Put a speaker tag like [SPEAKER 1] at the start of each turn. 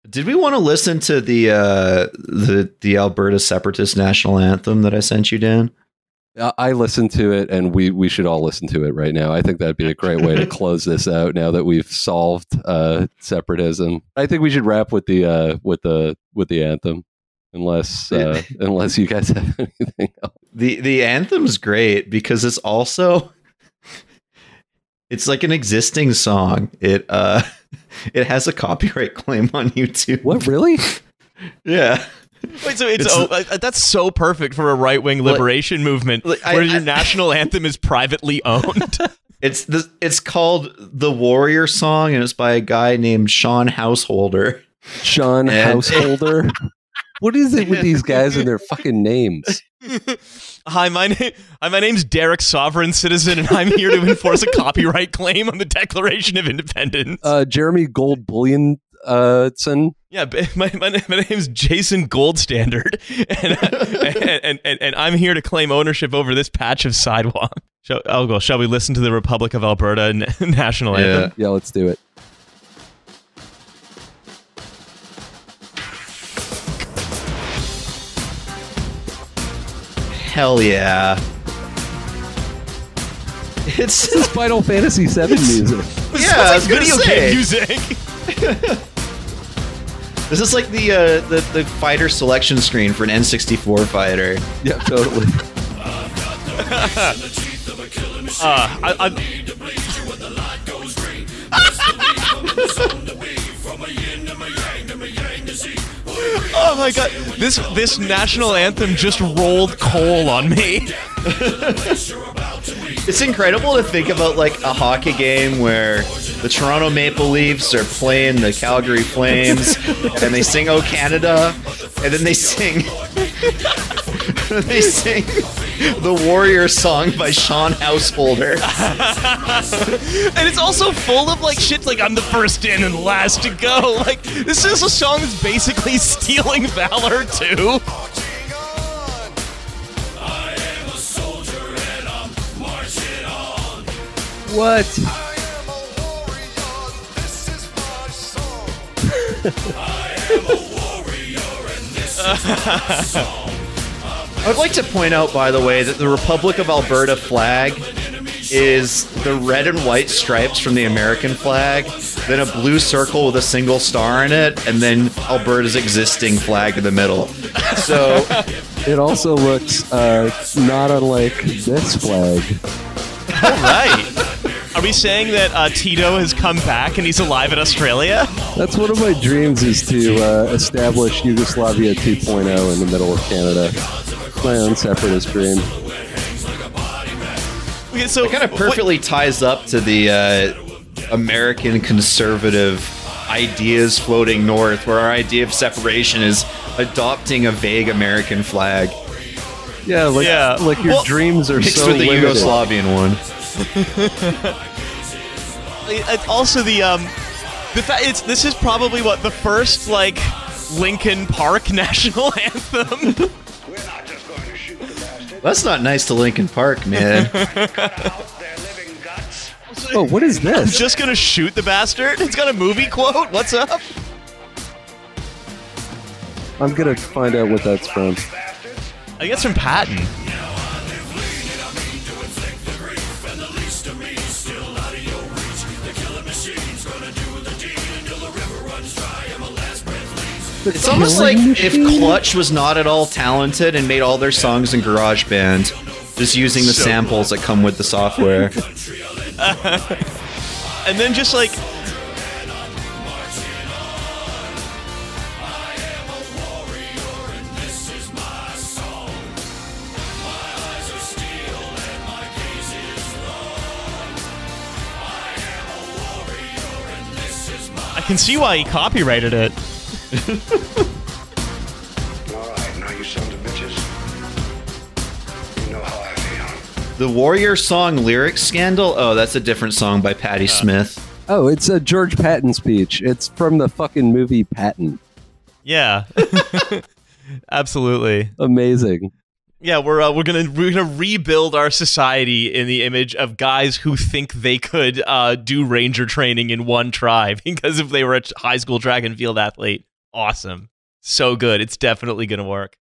[SPEAKER 1] Did we want to listen to the Alberta Separatist National Anthem that I sent you, Dan?
[SPEAKER 2] I listened to it, and we should all listen to it right now. I think that'd be a great way to close this out. Now that we've solved separatism, I think we should wrap with the anthem, unless you guys have anything else.
[SPEAKER 1] The anthem's great because it's also it's like an existing song. It has a copyright claim on YouTube.
[SPEAKER 2] What, really?
[SPEAKER 1] Yeah.
[SPEAKER 3] Wait, so that's so perfect for a right-wing liberation movement where your national anthem is privately owned.
[SPEAKER 1] It's called The Warrior Song, and it's by a guy named Sean Householder.
[SPEAKER 2] Sean Householder? What is it with these guys and their fucking names?
[SPEAKER 3] Hi, my name's Derek Sovereign Citizen, and I'm here to enforce a copyright claim on the Declaration of Independence.
[SPEAKER 2] Jeremy Gold Bullion.
[SPEAKER 3] Yeah, my name's Jason Gold Standard, and I'm here to claim ownership over this patch of sidewalk. Shall we listen to the Republic of Alberta national anthem?
[SPEAKER 2] Yeah, let's do it.
[SPEAKER 1] Hell yeah.
[SPEAKER 2] This is Final Fantasy VII music.
[SPEAKER 1] Yeah, it's
[SPEAKER 3] video game music.
[SPEAKER 1] This is like the fighter selection screen for an N64 fighter.
[SPEAKER 2] Yeah, totally.
[SPEAKER 3] Oh my god, this national anthem just rolled coal on me.
[SPEAKER 1] It's incredible to think about like a hockey game where the Toronto Maple Leafs are playing the Calgary Flames and they sing "Oh Canada" and then they sing the Warrior Song by Sean Householder.
[SPEAKER 3] And it's also full of like shit like I'm the first in and the last to go. Like this is a song that's basically stealing valor too.
[SPEAKER 2] What?
[SPEAKER 1] I would like to point out, by the way, that the Republic of Alberta flag is the red and white stripes from the American flag, then a blue circle with a single star in it, and then Alberta's existing flag in the middle. So
[SPEAKER 2] it also looks not unlike this flag.
[SPEAKER 3] All right. Are we saying that Tito has come back and he's alive in Australia?
[SPEAKER 2] That's one of my dreams, is to establish Yugoslavia 2.0 in the middle of Canada. My own separatist dream.
[SPEAKER 3] Okay, so
[SPEAKER 1] it kind of perfectly ties up to the American conservative ideas floating north, where our idea of separation is adopting a vague American flag.
[SPEAKER 2] Yeah, like your dreams are
[SPEAKER 1] mixed
[SPEAKER 2] so
[SPEAKER 1] with the
[SPEAKER 2] limited.
[SPEAKER 1] Yugoslavian one.
[SPEAKER 3] Also, the fact this is probably what the first like Linkin Park national anthem.
[SPEAKER 1] That's not nice to Linkin Park, man.
[SPEAKER 2] Oh, what is this?
[SPEAKER 3] I'm just gonna shoot the bastard. It's got a movie quote. What's up?
[SPEAKER 2] I'm gonna find out what that's from.
[SPEAKER 3] I think it's from Patton.
[SPEAKER 1] It's almost like if Clutch was not at all talented and made all their songs in GarageBand, just using the samples that come with the software.
[SPEAKER 3] And then just like... I can see why he copyrighted it.
[SPEAKER 4] Alright, now you sons of bitches. You know how I feel.
[SPEAKER 1] The Warrior Song lyrics scandal? Oh, that's a different song by Patti Smith.
[SPEAKER 2] Oh, it's a George Patton speech. It's from the fucking movie Patton.
[SPEAKER 3] Yeah. Absolutely.
[SPEAKER 2] Amazing.
[SPEAKER 3] Yeah, we're gonna rebuild our society in the image of guys who think they could do ranger training in one try because if they were a high school track and field athlete. awesome. So good. It's definitely going to work.